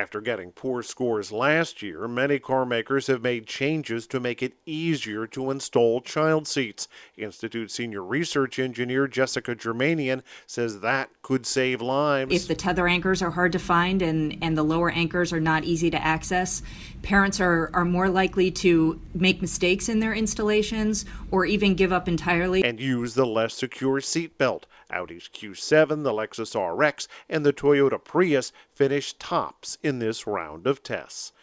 After getting poor scores last year, many car makers have made changes to make it easier to install child seats. Institute senior research engineer Jessica Germanian says that could save lives. If the tether anchors are hard to find and the lower anchors are not easy to access, parents are more likely to make mistakes in their installations or even give up entirely. And use the less secure seat belt. Audi's Q7, the Lexus RX, and the Toyota Prius finished tops in this round of tests.